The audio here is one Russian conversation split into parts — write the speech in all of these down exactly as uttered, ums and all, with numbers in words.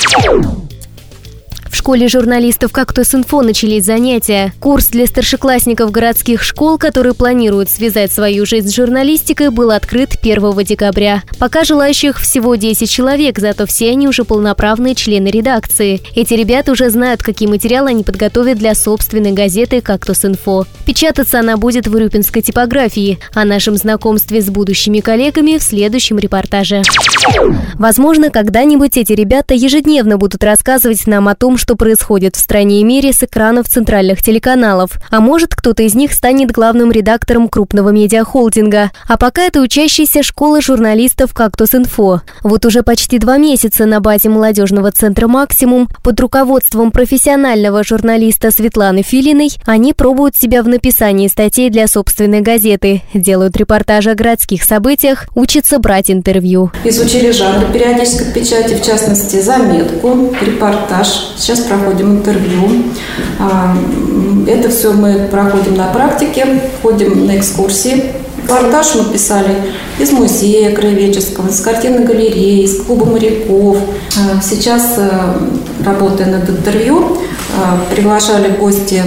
В школе журналистов «Кактус.Инфо» начались занятия. Курс для старшеклассников городских школ, которые планируют связать свою жизнь с журналистикой, был открыт первого декабря. Пока желающих всего десять человек, зато все они уже полноправные члены редакции. Эти ребята уже знают, какие материалы они подготовят для собственной газеты «Кактус.Инфо». Печататься она будет в урюпинской типографии. О нашем знакомстве с будущими коллегами в следующем репортаже. Возможно, когда-нибудь эти ребята ежедневно будут рассказывать нам о том, что происходит в стране и мире с экранов центральных телеканалов. А может, кто-то из них станет главным редактором крупного медиахолдинга. А пока это учащиеся школы журналистов «Кактус.Инфо». Вот уже почти два месяца на базе молодежного центра «Максимум» под руководством профессионального журналиста Светланы Филиной они пробуют себя в написании статей для собственной газеты, делают репортажи о городских событиях, учатся брать интервью. Изучили жанр периодической печати, в частности, заметку, репортаж. Сейчас проходим интервью. Это все мы проходим на практике, ходим на экскурсии. Репортаж мы писали из музея краеведческого, из картинной галереи, из клуба моряков. Сейчас, работая над интервью, приглашали в гости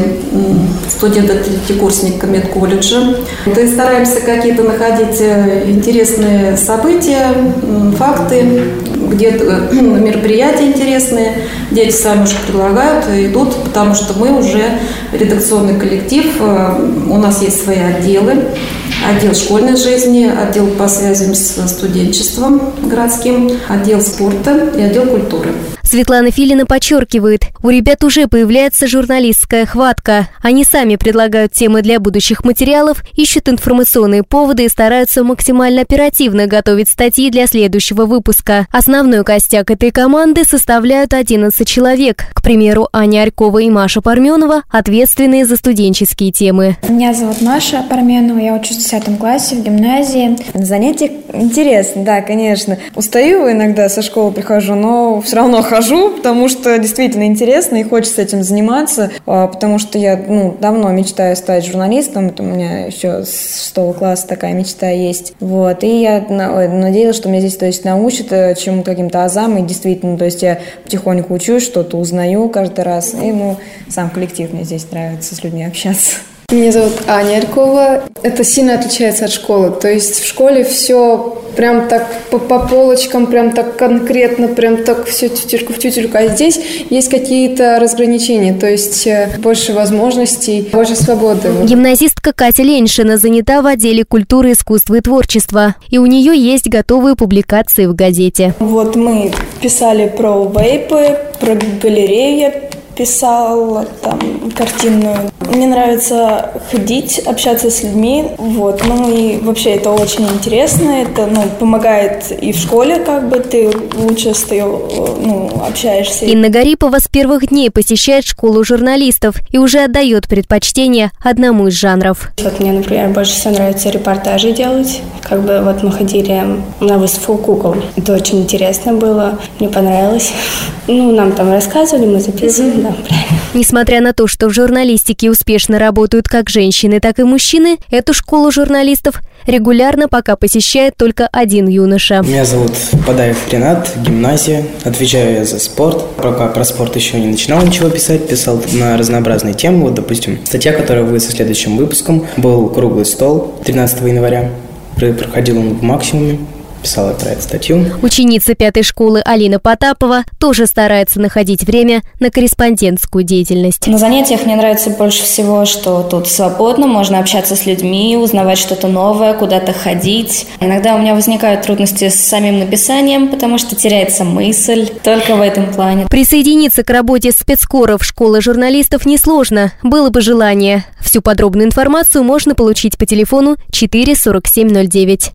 студента-третьекурсника медколледжа. Мы стараемся какие-то находить интересные события, факты, где-то мероприятия интересные. Дети сами уже предлагают, идут, потому что мы уже редакционный коллектив, у нас есть свои отделы. Отдел школьной жизни, отдел по связям с студенчеством городским, отдел спорта и отдел культуры. Светлана Филина подчеркивает, у ребят уже появляется журналистская хватка. Они сами предлагают темы для будущих материалов, ищут информационные поводы и стараются максимально оперативно готовить статьи для следующего выпуска. Основной костяк этой команды составляют одиннадцать человек. К примеру, Аня Арькова и Маша Парменова, ответственные за студенческие темы. Меня зовут Маша Парменова, я учусь в десятом классе в гимназии. Занятия интересно, да, конечно. Устаю иногда, со школы прихожу, но все равно хожу. Потому что действительно интересно и хочется этим заниматься, потому что я ну, давно мечтаю стать журналистом, это у меня еще с шестого класса такая мечта есть. Вот. И я надеялась, что меня здесь то есть, научат чему-то каким-то азам, и действительно, то есть я потихоньку учусь, что-то узнаю каждый раз, и ну, сам коллектив мне здесь нравится с людьми общаться. Меня зовут Аня Арькова. Это сильно отличается от школы. То есть в школе все прям так по, по полочкам, прям так конкретно, прям так все тютельку в тютельку. А здесь есть какие-то разграничения, то есть больше возможностей, больше свободы. Гимназистка Катя Леньшина занята в отделе культуры, искусства и творчества. И у нее есть готовые публикации в газете. Вот мы писали про вейпы, про галерею я писала там картинную. Мне нравится ходить, общаться с людьми, вот. Ну и вообще это очень интересно, это ну, помогает и в школе, как бы ты лучше с тобой, ну, общаешься. Инна Гарипова с первых дней посещает школу журналистов и уже отдает предпочтение одному из жанров. Вот мне, например, больше всего нравится репортажи делать. Как бы вот мы ходили на выставку кукол. Это очень интересно было, мне понравилось. Ну, нам там рассказывали, мы записывали. Да, несмотря на то, что в журналистике успешно работают как женщины, так и мужчины, эту школу журналистов регулярно пока посещает только один юноша. Меня зовут Падаев Ренат, гимназия. Отвечаю я за спорт. Пока про спорт еще не начинал ничего писать, писал на разнообразные темы. Вот, допустим, статья, которая выйдет со следующим выпуском, был круглый стол тринадцатого января. Проходил он в «Максимуме». Писала про эту статью. Ученица пятой школы Алина Потапова тоже старается находить время на корреспондентскую деятельность. На занятиях мне нравится больше всего, что тут свободно, можно общаться с людьми, узнавать что-то новое, куда-то ходить. Иногда у меня возникают трудности с самим написанием, потому что теряется мысль только в этом плане. Присоединиться к работе спецкоров школы журналистов несложно, было бы желание. Всю подробную информацию можно получить по телефону четыре сорок семь ноль девять.